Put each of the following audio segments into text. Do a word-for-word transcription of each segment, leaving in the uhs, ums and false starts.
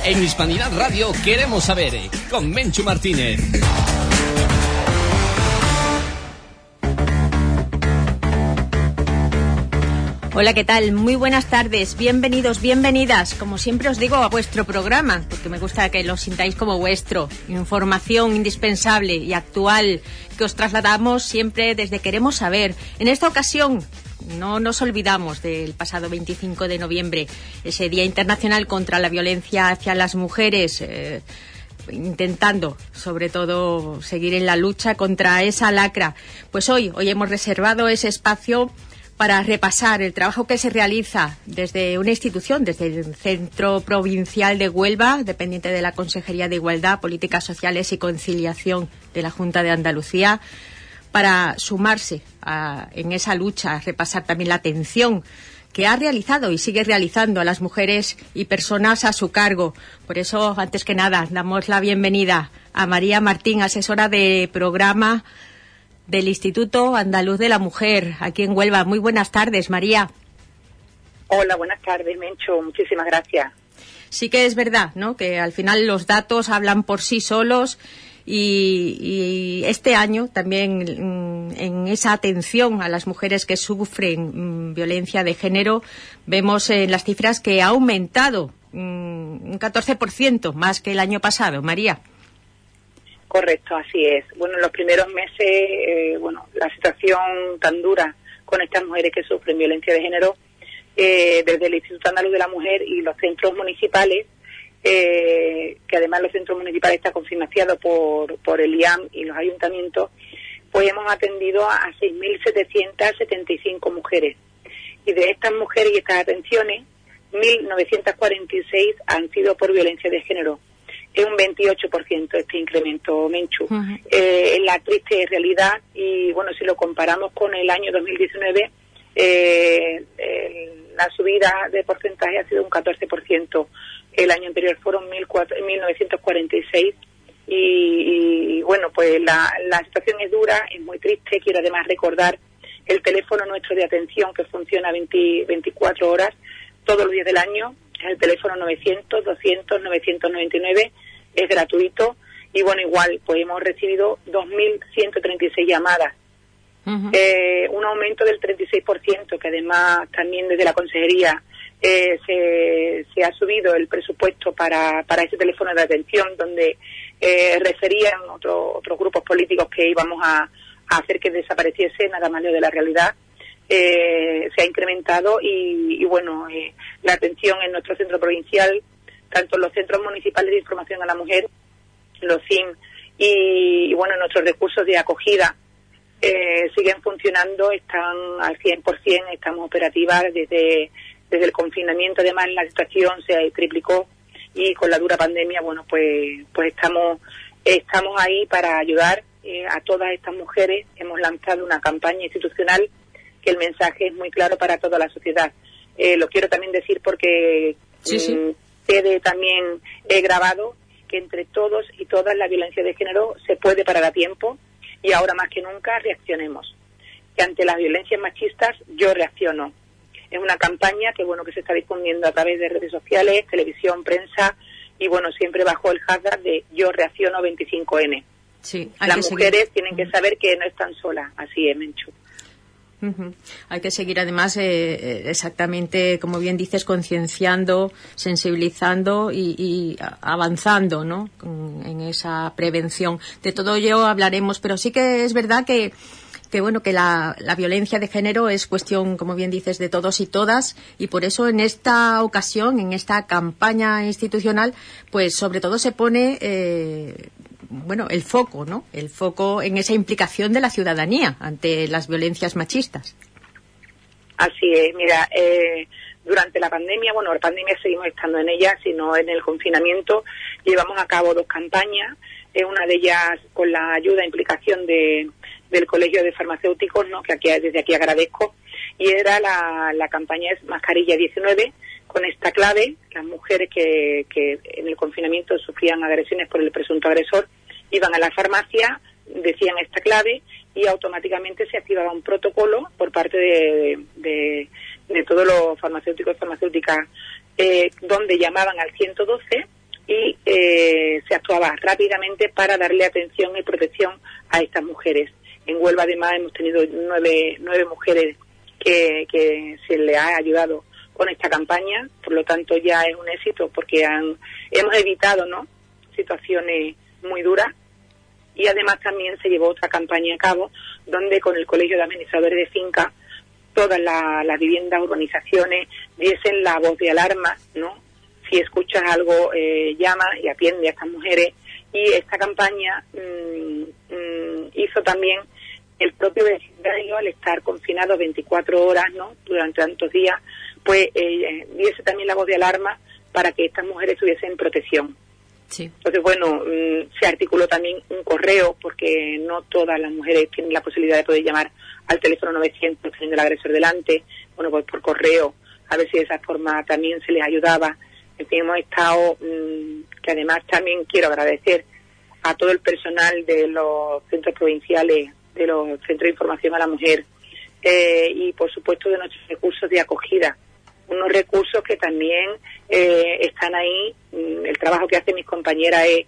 En Hispanidad Radio queremos saber, con Menchu Martínez. Hola, ¿qué tal? Muy buenas tardes, bienvenidos, bienvenidas, como siempre os digo, a vuestro programa, porque me gusta que lo sintáis como vuestro. Información indispensable y actual que os trasladamos siempre desde Queremos Saber. En esta ocasión no nos olvidamos del pasado veinticinco de noviembre, ese Día Internacional contra la Violencia hacia las Mujeres, eh, intentando, sobre todo, seguir en la lucha contra esa lacra. Pues hoy, hoy hemos reservado ese espacio para repasar el trabajo que se realiza desde una institución, desde el Centro Provincial de Huelva, dependiente de la Consejería de Igualdad, Políticas Sociales y Conciliación de la Junta de Andalucía, para sumarse a, en esa lucha, repasar también la atención que ha realizado y sigue realizando a las mujeres y personas a su cargo. Por eso, antes que nada, damos la bienvenida a María Martín, asesora de programa del Instituto Andaluz de la Mujer, aquí en Huelva. Muy buenas tardes, María. Hola, buenas tardes, Mencho. Muchísimas gracias. Sí que es verdad, ¿no?, que al final los datos hablan por sí solos y, y este año también mm, en esa atención a las mujeres que sufren mm, violencia de género, vemos en las cifras que ha aumentado mm, un catorce por ciento más que el año pasado, María. Correcto, así es. Bueno, en los primeros meses, eh, bueno, la situación tan dura con estas mujeres que sufren violencia de género, eh, desde el Instituto Andaluz de la Mujer y los centros municipales, eh, que además los centros municipales están cofinanciados por, por el I A M y los ayuntamientos, pues hemos atendido a seis mil setecientas setenta y cinco mujeres. Y de estas mujeres y estas atenciones, mil novecientas cuarenta y seis han sido por violencia de género. Es un veintiocho por ciento este incremento, Menchu. Uh-huh. Eh, en la triste realidad, y bueno, si lo comparamos con el año dos mil diecinueve, eh, eh, la subida de porcentaje ha sido un catorce por ciento. El año anterior fueron mil novecientos cuarenta y seis. Y, y bueno, pues la, la situación es dura, es muy triste. Quiero además recordar el teléfono nuestro de atención que funciona veinte, veinticuatro horas todos los días del año. Es el teléfono novecientos, doscientos, novecientos noventa y nueve, es gratuito y bueno, igual, pues hemos recibido dos mil ciento treinta y seis llamadas, uh-huh. eh, un aumento del treinta y seis por ciento, que además también desde la Consejería eh, se, se ha subido el presupuesto para, para ese teléfono de atención, donde eh, referían otro, otros grupos políticos que íbamos a, a hacer que desapareciese, nada más lejos de la realidad. Eh, se ha incrementado y, y bueno, eh, la atención en nuestro centro provincial, tanto en los centros municipales de información a la mujer, los C I M y, y bueno, nuestros recursos de acogida eh, siguen funcionando, están al cien por ciento, estamos operativas desde, desde el confinamiento. Además, la situación se triplicó y con la dura pandemia, bueno, pues pues estamos estamos ahí para ayudar eh, a todas estas mujeres. Hemos lanzado una campaña institucional que el mensaje es muy claro para toda la sociedad. Eh, lo quiero también decir porque sí, sí. Mm, quede también eh, grabado que entre todos y todas la violencia de género se puede parar a tiempo y ahora más que nunca reaccionemos. Que ante las violencias machistas yo reacciono. Es una campaña que bueno que se está difundiendo a través de redes sociales, televisión, prensa y bueno, siempre bajo el hashtag de yo reacciono veinticinco ene. Sí, las mujeres seguir. tienen que saber que no están solas, así es, Menchu. Uh-huh. Hay que seguir además eh, exactamente, como bien dices, concienciando, sensibilizando y, y avanzando, ¿no?, en esa prevención. De todo ello hablaremos, pero sí que es verdad que que bueno que la, la violencia de género es cuestión, como bien dices, de todos y todas, y por eso en esta ocasión, en esta campaña institucional, pues sobre todo se pone eh, bueno, el foco, ¿no? El foco en esa implicación de la ciudadanía ante las violencias machistas. Así es, mira, eh, durante la pandemia, bueno, la pandemia seguimos estando en ella, sino en el confinamiento, llevamos a cabo dos campañas, eh, una de ellas con la ayuda e implicación de, del Colegio de Farmacéuticos, ¿no?, que aquí, desde aquí agradezco, y era la, la campaña es Mascarilla diecinueve, con esta clave, las mujeres que, que en el confinamiento sufrían agresiones por el presunto agresor, iban a la farmacia, decían esta clave y automáticamente se activaba un protocolo por parte de, de, de todos los farmacéuticos y farmacéuticas, eh, donde llamaban al ciento doce eh, se actuaba rápidamente para darle atención y protección a estas mujeres. En Huelva además hemos tenido nueve, nueve mujeres que, que se les ha ayudado con esta campaña, por lo tanto ya es un éxito porque han, hemos evitado, ¿no?, situaciones muy duras. Y además también se llevó otra campaña a cabo donde con el Colegio de Administradores de Fincas todas las la viviendas, urbanizaciones diesen la voz de alarma, ¿no? Si escuchas algo, eh, llama y atiende a estas mujeres. Y esta campaña mmm, mmm, hizo también el propio vecindario, al estar confinado veinticuatro horas, ¿no?, durante tantos días, pues eh, diese también la voz de alarma para que estas mujeres tuviesen protección. Sí. Entonces, bueno, mmm, se articuló también un correo, porque no todas las mujeres tienen la posibilidad de poder llamar al teléfono novecientos teniendo el agresor delante. Bueno, pues por correo, a ver si de esa forma también se les ayudaba. En fin, hemos estado, mmm, que además también quiero agradecer a todo el personal de los centros provinciales, de los centros de información a la mujer, eh, y por supuesto de nuestros recursos de acogida. Unos recursos que también eh, están ahí. El trabajo que hacen mis compañeras es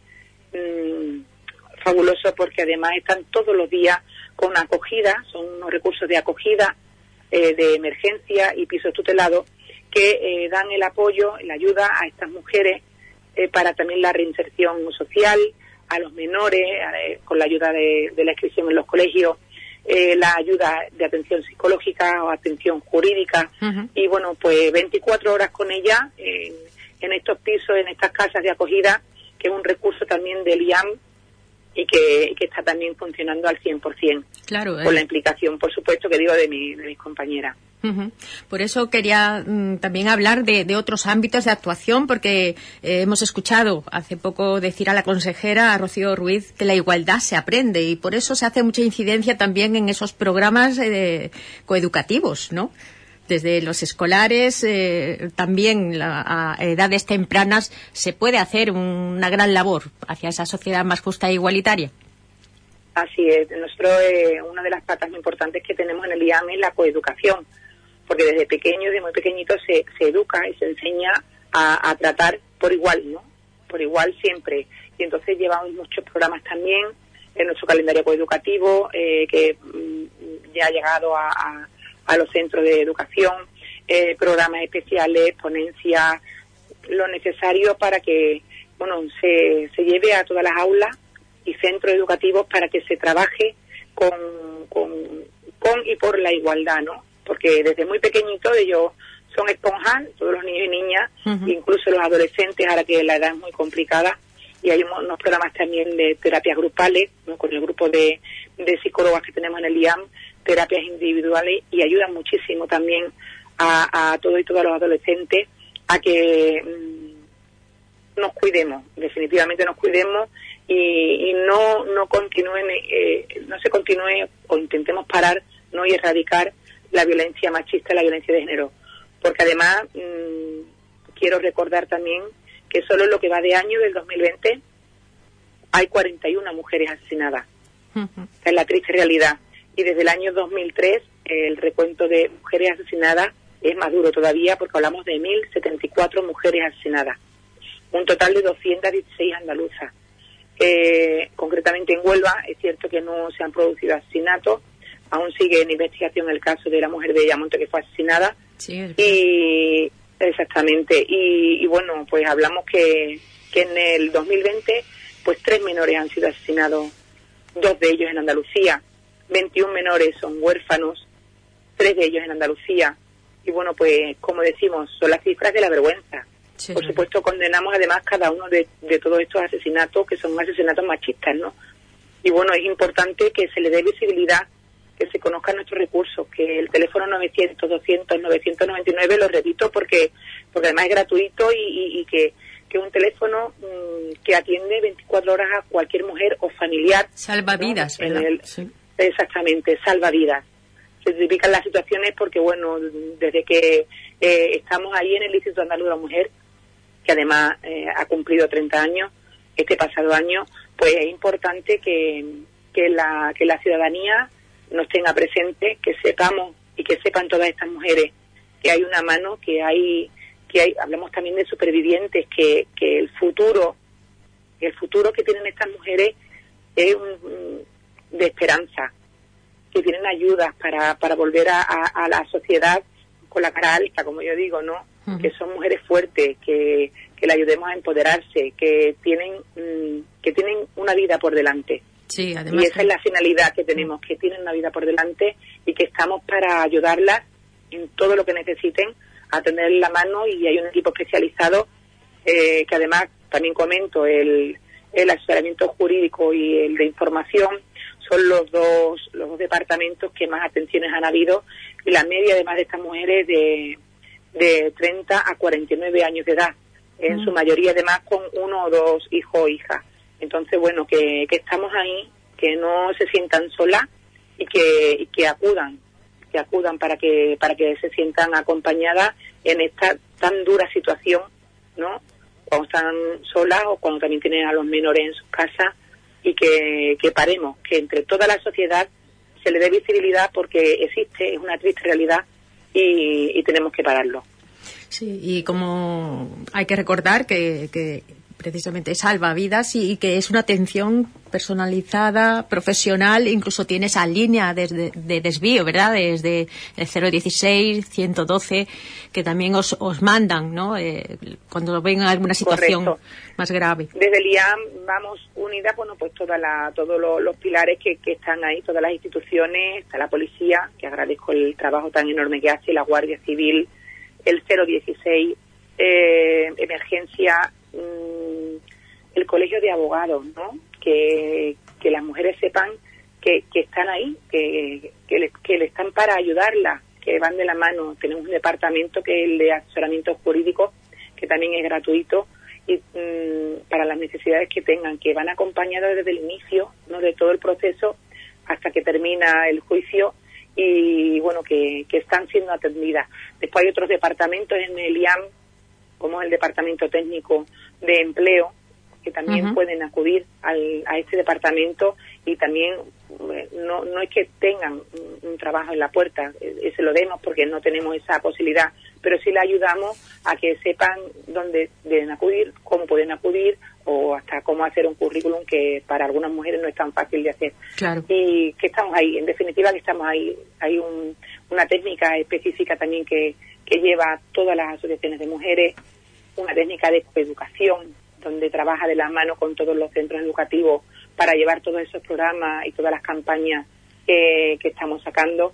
mmm, fabuloso, porque además están todos los días con acogida. Son unos recursos de acogida, eh, de emergencia y pisos tutelados que eh, dan el apoyo, la ayuda a estas mujeres eh, para también la reinserción social, a los menores, eh, con la ayuda de, de la inscripción en los colegios, Eh, la ayuda de atención psicológica o atención jurídica. Uh-huh. Y bueno, pues veinticuatro horas con ella en, en estos pisos, en estas casas de acogida, que es un recurso también del I A M y que, que está también funcionando al cien por ciento. Claro, eh. Con la implicación, por supuesto, que digo, de, mi, de mis compañeras. Uh-huh. Por eso quería mm, también hablar de, de otros ámbitos de actuación, porque eh, hemos escuchado hace poco decir a la consejera, a Rocío Ruiz, que la igualdad se aprende, y por eso se hace mucha incidencia también en esos programas eh, coeducativos, ¿no? Desde los escolares, eh, también la, a edades tempranas, se puede hacer una gran labor hacia esa sociedad más justa e igualitaria. Así es. Nosotros, eh, una de las patas muy importantes que tenemos en el I A M es la coeducación, porque desde pequeño, desde muy pequeñito, se, se educa y se enseña a, a tratar por igual, ¿no? Por igual siempre. Y entonces llevamos muchos programas también en nuestro calendario coeducativo, eh, que mm, ya ha llegado a, a, a los centros de educación, eh, programas especiales, ponencias, lo necesario para que, bueno, se, se lleve a todas las aulas y centros educativos para que se trabaje con, con, con y por la igualdad, ¿no? Porque desde muy pequeñitos ellos son esponjas, todos los niños y niñas, uh-huh. incluso los adolescentes, ahora que la edad es muy complicada, y hay unos programas también de terapias grupales, ¿no?, con el grupo de, de psicólogas que tenemos en el I A M, terapias individuales, y ayudan muchísimo también a, a todos y todas los adolescentes a que mmm, nos cuidemos, definitivamente nos cuidemos, y, y no no continúen, eh, no se continúe o intentemos parar, no y erradicar la violencia machista, la violencia de género, porque además mmm, quiero recordar también que solo en lo que va de año del dos mil veinte hay cuarenta y una mujeres asesinadas. Uh-huh. Esta es la triste realidad. Y desde el año dos mil tres el recuento de mujeres asesinadas es más duro todavía, porque hablamos de mil setenta y cuatro mujeres asesinadas, un total de doscientas dieciséis andaluzas. Eh, concretamente en Huelva es cierto que no se han producido asesinatos, aún sigue en investigación el caso de la mujer de Ayamonte que fue asesinada. Sí, y exactamente, y, y bueno, pues hablamos que, que en el dos mil veinte pues tres menores han sido asesinados, dos de ellos en Andalucía, veintiún menores son huérfanos, tres de ellos en Andalucía, y bueno, pues como decimos, son las cifras de la vergüenza. Sí. Por supuesto, condenamos además cada uno de, de todos estos asesinatos, que son asesinatos machistas, ¿no? Y bueno, es importante que se le dé visibilidad, que se conozcan nuestros recursos, que el teléfono novecientos, doscientos, novecientos noventa y nueve, lo repito porque porque además es gratuito, y, y, y que que es un teléfono mmm, que atiende veinticuatro horas a cualquier mujer o familiar. Salva vidas, ¿no? ¿Verdad? El, sí. Exactamente, salva vidas. Se tipifican las situaciones porque, bueno, desde que eh, estamos ahí en el Instituto Andaluz de la Mujer, que además eh, ha cumplido treinta años, este pasado año, pues es importante que, que, la, que la ciudadanía nos tenga presente, que sepamos y que sepan todas estas mujeres que hay una mano, que hay, que hay, hablamos también de supervivientes, que, que el futuro El futuro que tienen estas mujeres es un, de esperanza, que tienen ayudas para, para volver a, a, a la sociedad con la cara alta, como yo digo, ¿no? Uh-huh. Que son mujeres fuertes, que, que le ayudemos a empoderarse, que tienen mmm, que tienen una vida por delante. Sí, además y esa que... es la finalidad que tenemos, que tienen una vida por delante y que estamos para ayudarlas en todo lo que necesiten, a tener la mano, y hay un equipo especializado eh, que además, también comento, el, el asesoramiento jurídico y el de información son los dos los dos departamentos que más atenciones han habido, y la media además de estas mujeres de, de treinta a cuarenta y nueve años de edad, en mm. su mayoría además con uno o dos hijos o hijas. Entonces, bueno, que, que estamos ahí, que no se sientan solas y que, y que acudan, que acudan para que para que se sientan acompañadas en esta tan dura situación, ¿no? Cuando están solas o cuando también tienen a los menores en sus casas, y que, que paremos, que entre toda la sociedad se le dé visibilidad, porque existe, es una triste realidad, y, y tenemos que pararlo. Sí, y como hay que recordar que, que precisamente salva vidas y, y que es una atención personalizada, profesional, incluso tiene esa línea de, de, de desvío, ¿verdad? Desde el cero dieciséis, ciento doce, que también os, os mandan, ¿no? Eh, cuando ven alguna situación Correcto. Más grave. Desde el I A M vamos unidas, bueno, pues toda la, todos los, los pilares que, que están ahí, todas las instituciones, está la policía, que agradezco el trabajo tan enorme que hace, la Guardia Civil, el cero dieciséis, eh, emergencia, mmm, el colegio de abogados, ¿no? Que, que las mujeres sepan que, que están ahí, que, que, le, que le están para ayudarlas, que van de la mano. Tenemos un departamento que es el de asesoramiento jurídico, que también es gratuito, y mmm, para las necesidades que tengan, que van acompañados desde el inicio, no, de todo el proceso hasta que termina el juicio, y bueno, que, que están siendo atendidas. Después hay otros departamentos en el I A M, como el departamento técnico de empleo, que también uh-huh. pueden acudir al, a este departamento, y también no no es que tengan un, un trabajo en la puerta, eh, se lo demos porque no tenemos esa posibilidad, pero sí le ayudamos a que sepan dónde deben acudir, cómo pueden acudir, o hasta cómo hacer un currículum, que para algunas mujeres no es tan fácil de hacer. Claro. Y que estamos ahí, en definitiva que estamos ahí. Hay un, una técnica específica también que, que lleva todas las asociaciones de mujeres, una técnica de coeducación, donde trabaja de la mano con todos los centros educativos para llevar todos esos programas y todas las campañas que, que estamos sacando.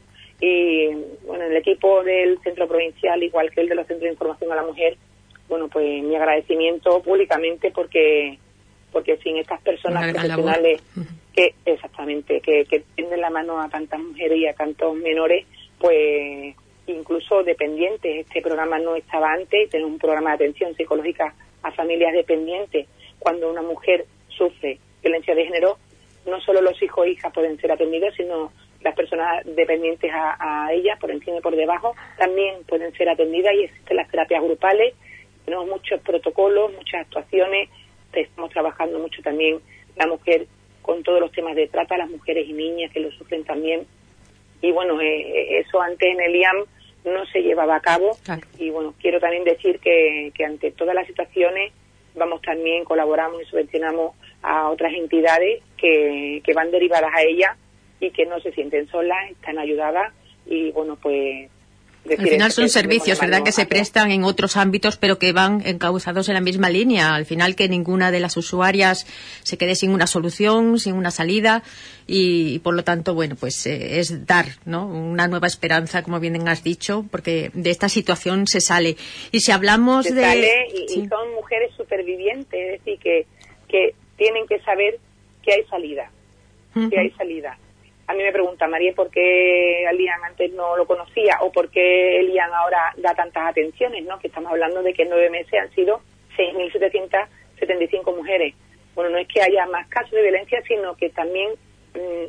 Y bueno, el equipo del centro provincial, igual que el de los centros de información a la mujer, bueno, pues mi agradecimiento públicamente, porque porque sin estas personas profesionales que exactamente que, que tienden la mano a tantas mujeres y a tantos menores, pues incluso dependientes, este programa no estaba antes. Tenemos un programa de atención psicológica a familias dependientes. Cuando una mujer sufre violencia de género, no solo los hijos e hijas pueden ser atendidos, sino las personas dependientes a, a ellas, por encima y por debajo, también pueden ser atendidas, y existen las terapias grupales. Tenemos muchos protocolos, muchas actuaciones. Estamos trabajando mucho también la mujer con todos los temas de trata, las mujeres y niñas que lo sufren también. Y bueno, eh, eso antes en el I A M no se llevaba a cabo. Claro. Y bueno, quiero también decir que, que ante todas las situaciones vamos también, colaboramos y subvencionamos a otras entidades que, que van derivadas a ellas y que no se sienten solas, están ayudadas. Y bueno, pues al final son servicios, ¿verdad?, que se prestan en otros ámbitos, pero que van encauzados en la misma línea. Al final, que ninguna de las usuarias se quede sin una solución, sin una salida, y, y por lo tanto, bueno, pues eh, es dar, ¿no?, una nueva esperanza, como bien has dicho, porque de esta situación se sale. Y si hablamos se de... sale y, sí. y son mujeres supervivientes, es decir, que, que tienen que saber que hay salida, uh-huh. que hay salida. A mí me pregunta, María, ¿por qué el I A M antes no lo conocía? ¿O por qué el I A M ahora da tantas atenciones? ¿No? Que estamos hablando de que en nueve meses han sido seis mil setecientas setenta y cinco mujeres. Bueno, no es que haya más casos de violencia, sino que también mmm,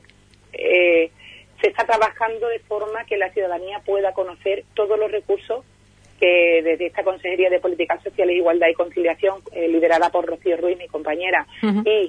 eh, se está trabajando de forma que la ciudadanía pueda conocer todos los recursos que desde esta Consejería de Políticas Sociales, Igualdad y Conciliación, eh, liderada por Rocío Ruiz, mi compañera, uh-huh. y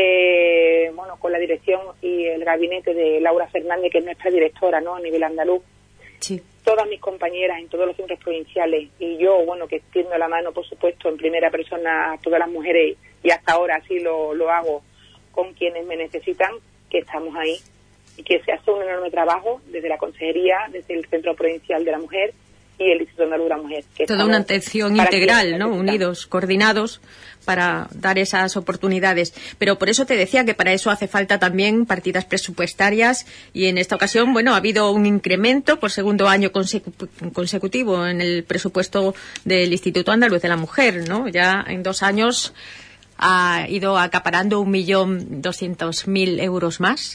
eh, bueno, con la dirección y el gabinete de Laura Fernández, que es nuestra directora, ¿no?, a nivel andaluz, sí. todas mis compañeras en todos los centros provinciales, y yo, bueno, que extiendo la mano, por supuesto, en primera persona a todas las mujeres y hasta hasta ahora así lo, lo hago con quienes me necesitan, que estamos ahí y que se hace un enorme trabajo desde la Consejería, desde el Centro Provincial de la Mujer y el Instituto Andaluz de la Mujer. Que Toda una atención integral, ¿no? Unidos, coordinados para dar esas oportunidades. Pero por eso te decía que para eso hace falta también partidas presupuestarias y en esta ocasión, bueno, ha habido un incremento por segundo año consecu- consecutivo en el presupuesto del Instituto Andaluz de la Mujer, ¿no? Ya en dos años ha ido acaparando un millón doscientos mil euros más.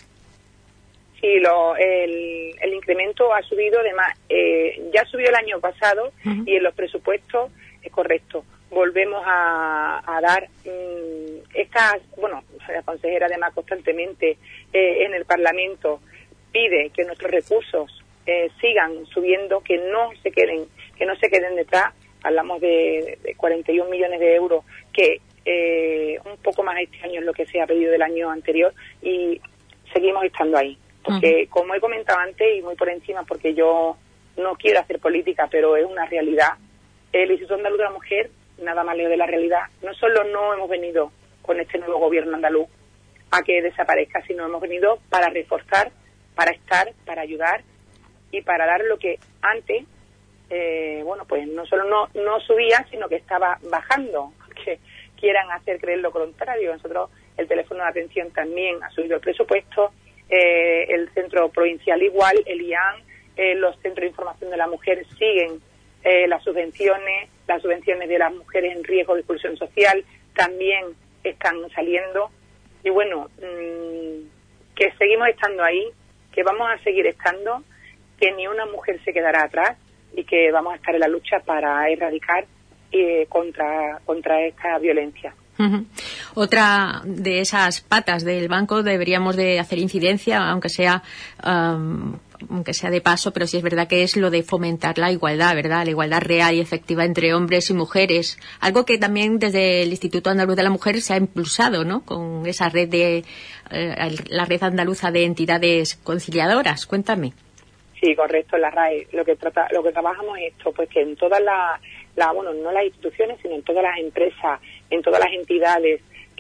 Sí, lo, el, el incremento ha subido, además, eh, ya subió el año pasado uh-huh. y en los presupuestos es correcto. Volvemos a, a dar mmm, estas, bueno, la consejera además constantemente eh, en el Parlamento pide que nuestros recursos eh, sigan subiendo, que no se queden, que no se queden detrás. Hablamos de, de cuarenta y un millones de euros, que eh, un poco más este año es lo que se ha pedido del año anterior y seguimos estando ahí. Porque, uh-huh. como he comentado antes, y muy por encima, porque yo no quiero hacer política, pero es una realidad, el Instituto Andaluz de la Mujer, nada más lejos de la realidad, no solo no hemos venido con este nuevo gobierno andaluz a que desaparezca, sino hemos venido para reforzar, para estar, para ayudar y para dar lo que antes, eh, bueno, pues no solo no, no subía, sino que estaba bajando, que quieran hacer creer lo contrario. Nosotros, el teléfono de atención también ha subido el presupuesto, Eh, el centro provincial igual, el I A N, eh, los centros de información de la mujer siguen eh, las subvenciones, las subvenciones de las mujeres en riesgo de exclusión social también están saliendo y bueno, mmm, que seguimos estando ahí, que vamos a seguir estando, que ni una mujer se quedará atrás y que vamos a estar en la lucha para erradicar eh, contra, contra esta violencia. Uh-huh. Otra de esas patas del banco deberíamos de hacer incidencia, aunque sea um, aunque sea de paso, pero sí es verdad que es lo de fomentar la igualdad, ¿verdad? La igualdad real y efectiva entre hombres y mujeres, algo que también desde el Instituto Andaluz de la Mujer se ha impulsado, ¿no? Con esa red de eh, la red andaluza de entidades conciliadoras. Cuéntame. Sí, correcto, la R A E. Lo que trata, lo que trabajamos es esto, pues que en todas las, la, bueno, no las instituciones, sino en todas las empresas, en todas las entidades,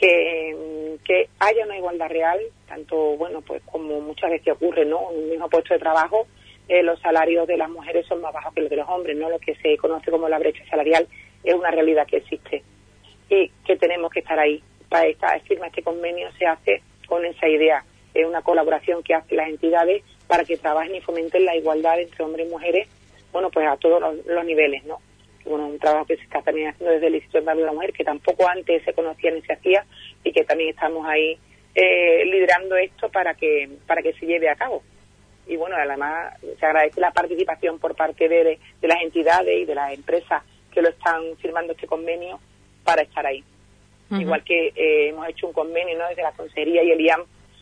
que, que haya una igualdad real, tanto, bueno, pues como muchas veces ocurre, ¿no? En un mismo puesto de trabajo, eh, los salarios de las mujeres son más bajos que los de los hombres, ¿no? Lo que se conoce como la brecha salarial es una realidad que existe y que tenemos que estar ahí. Para esta firma, este convenio se hace con esa idea, es una colaboración que hacen las entidades para que trabajen y fomenten la igualdad entre hombres y mujeres, bueno, pues a todos los, los niveles, ¿no? Bueno, un trabajo que se está también haciendo desde el Instituto Andaluz de la Mujer, que tampoco antes se conocía ni se hacía, y que también estamos ahí eh, liderando esto para que para que se lleve a cabo. Y bueno, además se agradece la participación por parte de, de las entidades y de las empresas que lo están firmando este convenio para estar ahí. Uh-huh. Igual que eh, hemos hecho un convenio, ¿no?, desde la Consejería y el I A M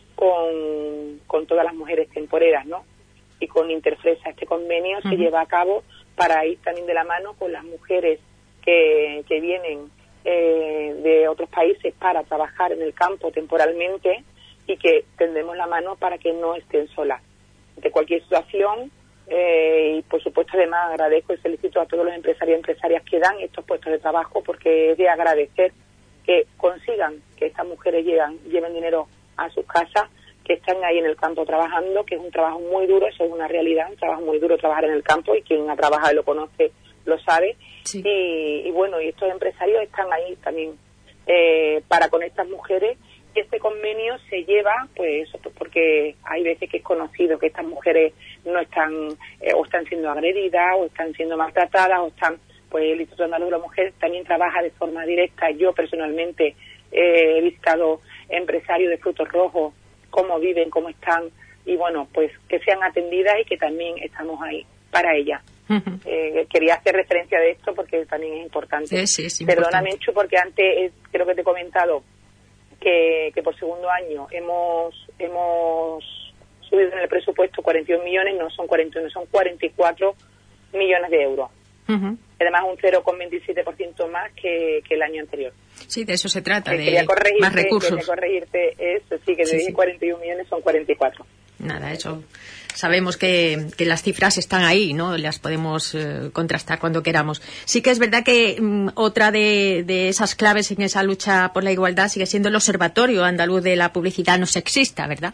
con, con todas las mujeres temporeras, ¿no? Y con Interfresa este convenio uh-huh. se lleva a cabo para ir también de la mano con las mujeres que, que vienen eh, de otros países para trabajar en el campo temporalmente y que tendemos la mano para que no estén solas de cualquier situación. Eh, y por supuesto además agradezco y felicito a todos los empresarios y empresarias que dan estos puestos de trabajo, porque es de agradecer que consigan que estas mujeres llegan, lleven dinero a sus casas, que están ahí en el campo trabajando, que es un trabajo muy duro, eso es una realidad, un trabajo muy duro trabajar en el campo, y quien ha trabajado y lo conoce lo sabe. Sí. Y, y bueno, y estos empresarios están ahí también eh, para con estas mujeres. Y este convenio se lleva, pues eso, pues porque hay veces que es conocido que estas mujeres no están, eh, o están siendo agredidas, o están siendo maltratadas, o están, pues el Instituto Andaluz de la Mujer también trabaja de forma directa. Yo personalmente eh, he visitado empresarios de frutos rojos, cómo viven, cómo están, y bueno, pues que sean atendidas y que también estamos ahí para ellas. Uh-huh. Eh, quería hacer referencia de esto porque también es importante. Sí, sí, es Perdona, importante. Menchu, porque antes eh, creo que te he comentado que, que por segundo año hemos hemos subido en el presupuesto cuarenta y un millones, no son cuarenta y uno, son cuarenta y cuatro millones de euros. Uh-huh. Además un cero coma veintisiete por ciento más que, que el año anterior. Sí, de eso se trata, que de más recursos. Quería corregirte eso, sí, que te sí, dije sí. cuarenta y un millones, son cuarenta y cuatro. Nada, eso sabemos que, que las cifras están ahí, ¿no? Las podemos eh, contrastar cuando queramos. Sí que es verdad que mm, otra de, de esas claves en esa lucha por la igualdad sigue siendo el Observatorio Andaluz de la Publicidad No Sexista, ¿verdad?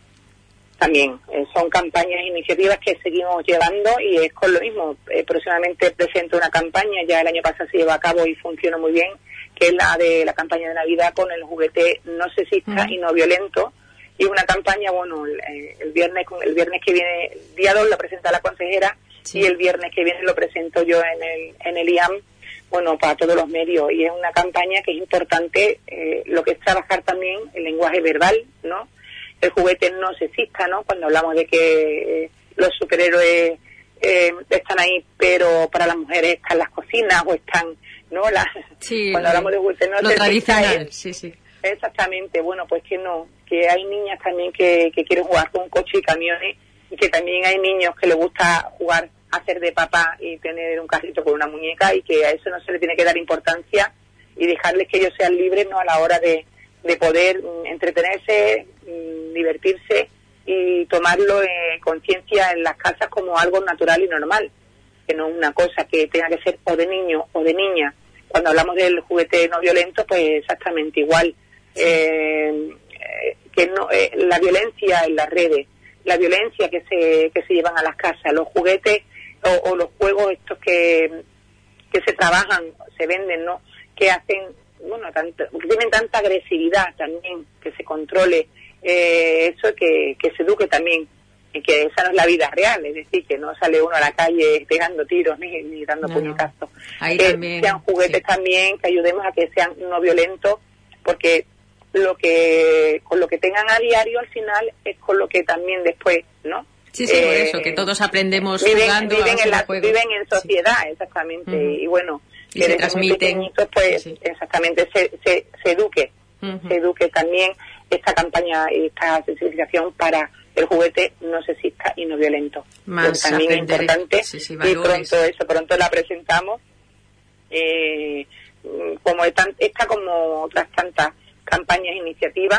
También eh, son campañas e iniciativas que seguimos llevando y es con lo mismo. Eh, próximamente presento una campaña, ya el año pasado se lleva a cabo y funcionó muy bien, que es la de la campaña de Navidad con el juguete no sexista mm. y no violento. Y una campaña, bueno, el, el viernes el viernes que viene, el día dos lo presenta la consejera, sí. Y el viernes que viene lo presento yo en el en el I A M, bueno, para todos los medios. Y es una campaña que es importante, eh, lo que es trabajar también el lenguaje verbal, ¿no? El juguete no sexista, ¿no? Cuando hablamos de que eh, los superhéroes eh, están ahí, pero para las mujeres están las cocinas o están, ¿no? Las, sí, cuando hablamos de juguete no lo sexista tradicional, es, sí, sí. Exactamente, bueno, pues que no, que hay niñas también que, que quieren jugar con coches y camiones y que también hay niños que les gusta jugar, hacer de papá y tener un carrito con una muñeca y que a eso no se le tiene que dar importancia y dejarles que ellos sean libres, ¿no? A la hora de, de poder mm, entretenerse, mm, divertirse y tomarlo en conciencia en las casas como algo natural y normal, que no es una cosa que tenga que ser o de niño o de niña. Cuando hablamos del juguete no violento, pues exactamente igual. Eh, que no eh, la violencia en las redes, la violencia que se que se llevan a las casas, los juguetes o, o los juegos estos que que se trabajan, se venden, ¿no? Que hacen, bueno, tanto, que tienen tanta agresividad también, que se controle eh, eso, que, que se eduque también, y que esa no es la vida real, es decir, que no sale uno a la calle pegando tiros ni, ni dando no, puñetazos. No. Ahí que también, sean juguetes sí. También, que ayudemos a que sean no violentos, porque lo que con lo que tengan a diario al final es con lo que también después, ¿no? Sí, sí, eh, por eso, que todos aprendemos viven, jugando viven en la, juegos. viven en sociedad, sí. Exactamente, uh-huh. Y bueno, y que se transmiten, pues sí, sí. Exactamente, se, se, se eduque, uh-huh. Se eduque también esta campaña, esta sensibilización para el juguete no sexista y no violento. Más pues también es importante, sí, sí, y pronto eso, pronto la presentamos, eh, como esta, esta como otras tantas campañas, iniciativas,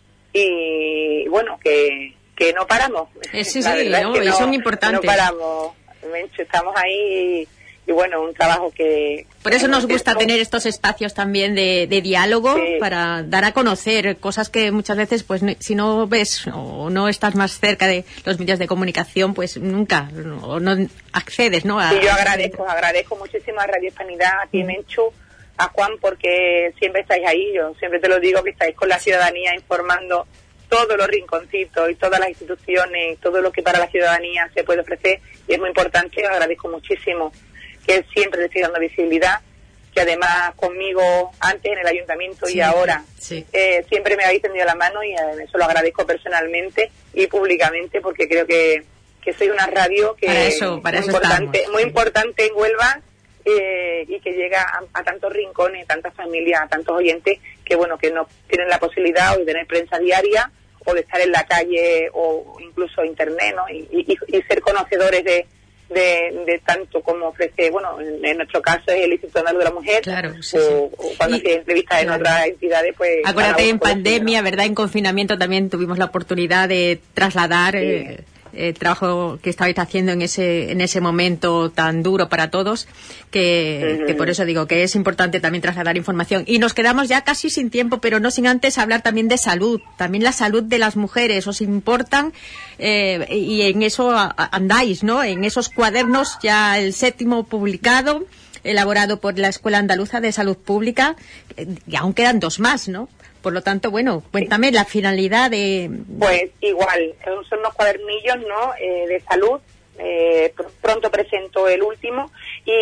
y bueno, que, que no paramos. Eh, sí, sí, no, es que no, son importantes. No paramos, Menchu, estamos ahí y, y bueno, un trabajo que... Por eso nos gusta tener estos espacios también de, de diálogo, sí. Para dar a conocer cosas que muchas veces, pues si no ves o no estás más cerca de los medios de comunicación, pues nunca, no, no accedes, ¿no? A, y yo agradezco, agradezco muchísimo a Radio Hispanidad, a ti, mm. Menchu, a Juan, porque siempre estáis ahí, yo siempre te lo digo, que estáis con la ciudadanía informando todos los rinconcitos y todas las instituciones, todo lo que para la ciudadanía se puede ofrecer, y es muy importante. Os agradezco muchísimo que siempre le estoy dando visibilidad, que además conmigo antes en el ayuntamiento, sí, y ahora sí. eh, siempre me habéis tendido la mano, y eso lo agradezco personalmente y públicamente, porque creo que, que soy una radio que para eso, para muy eso importante, estamos. muy importante en Huelva. Eh, y que llega a, a tantos rincones, tantas familias, a tantos oyentes que bueno, que no tienen la posibilidad de tener prensa diaria o de estar en la calle o incluso internet, ¿no? Y, y, y ser conocedores de, de, de tanto como ofrece, bueno, en, en nuestro caso es el Instituto Andaluz de la Mujer, claro, sí, o, sí. o cuando y, se entrevistas claro. En otras entidades, pues... Acuérdate, en pandemia, ¿verdad? En confinamiento también tuvimos la oportunidad de trasladar... Sí. Eh, el trabajo que estabais haciendo en ese en ese momento tan duro para todos, que, uh-huh. que por eso digo que es importante también trasladar información. Y nos quedamos ya casi sin tiempo, pero no sin antes hablar también de salud, también la salud de las mujeres. ¿Os importan? Eh, y en eso andáis, ¿no? En esos cuadernos, ya el séptimo publicado, elaborado por la Escuela Andaluza de Salud Pública, y aún quedan dos más, ¿no? Por lo tanto, bueno, cuéntame sí. La finalidad de... Pues igual, son unos cuadernillos, ¿no? Eh, de salud. Eh, pr- pronto presento el último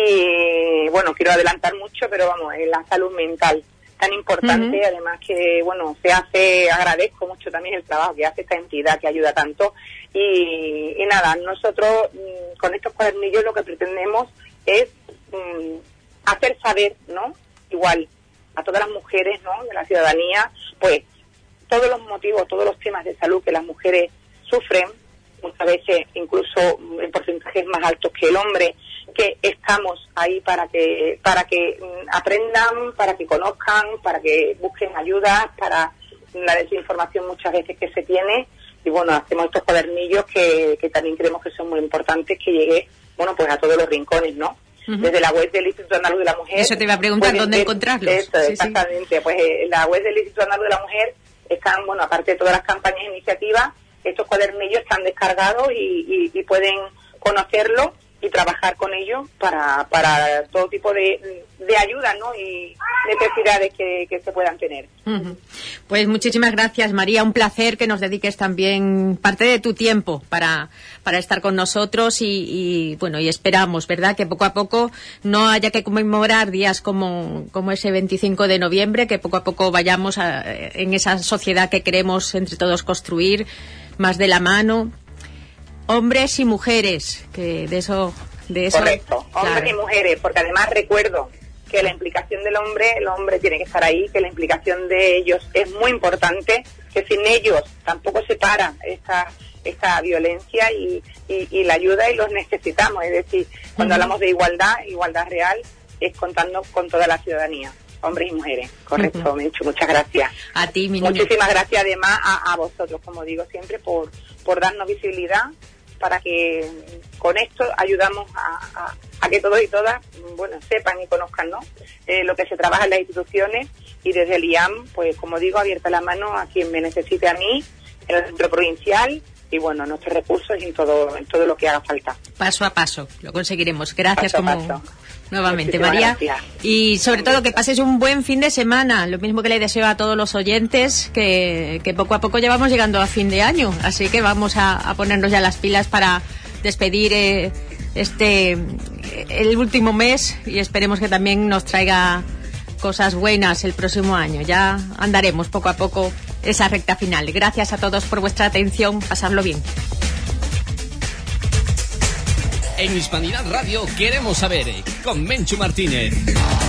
y, bueno, quiero adelantar mucho, pero vamos, en la salud mental, tan importante, uh-huh. Además que, bueno, se hace, agradezco mucho también el trabajo que hace esta entidad que ayuda tanto. Y, y nada, nosotros mmm, con estos cuadernillos lo que pretendemos es mmm, hacer saber, ¿no? Igual, a todas las mujeres, ¿no? De la ciudadanía, pues todos los motivos, todos los temas de salud que las mujeres sufren, muchas veces incluso en porcentajes más altos que el hombre, que estamos ahí para que para que aprendan, para que conozcan, para que busquen ayuda, para la desinformación muchas veces que se tiene, y bueno, hacemos estos cuadernillos que, que también creemos que son muy importantes, que llegue, bueno, pues a todos los rincones, ¿no? Uh-huh. Desde la web del Instituto Andaluz de la Mujer. Eso te iba a preguntar, ¿dónde ver, encontrarlos? Eso, sí, exactamente. Sí. Pues en la web del Instituto Andaluz de la Mujer están, bueno, aparte de todas las campañas e iniciativas, estos cuadernillos están descargados y, y, y pueden conocerlo y trabajar con ellos para, para todo tipo de, de ayuda, ¿no? Y necesidades que, que se puedan tener. Uh-huh. Pues muchísimas gracias, María. Un placer que nos dediques también parte de tu tiempo para, para estar con nosotros y, y, bueno, y esperamos, ¿verdad?, que poco a poco no haya que conmemorar días como, como ese veinticinco de noviembre, que poco a poco vayamos a, en esa sociedad que queremos entre todos construir, más de la mano. Hombres y mujeres, que de eso... De eso Correcto, hombres claro. y mujeres, porque además recuerdo que la implicación del hombre, el hombre tiene que estar ahí, que la implicación de ellos es muy importante, que sin ellos tampoco se para esta, esta violencia y, y, y la ayuda y los necesitamos. Es decir, cuando uh-huh. hablamos de igualdad, igualdad real, es contando con toda la ciudadanía. Hombres y mujeres, correcto, uh-huh. Menchu, muchas gracias. A ti, mi niña. Muchísimas gracias además a, a vosotros, como digo siempre, por, por darnos visibilidad, para que con esto ayudamos a, a, a que todos y todas, bueno, sepan y conozcan, ¿no?, eh, lo que se trabaja en las instituciones, y desde el I A M, pues como digo, abierta la mano a quien me necesite a mí, en el centro provincial, y bueno, nuestros recursos y en todo, en todo lo que haga falta. Paso a paso, lo conseguiremos. Gracias paso como... paso. Nuevamente, Muchísimas María. Gracias. Y sobre todo que pases un buen fin de semana. Lo mismo que le deseo a todos los oyentes, que, que poco a poco ya vamos llegando a fin de año. Así que vamos a, a ponernos ya las pilas para despedir eh, este el último mes, y esperemos que también nos traiga cosas buenas el próximo año. Ya andaremos poco a poco esa recta final. Gracias a todos por vuestra atención. Pasadlo bien. En Hispanidad Radio queremos saber, con Menchu Martínez.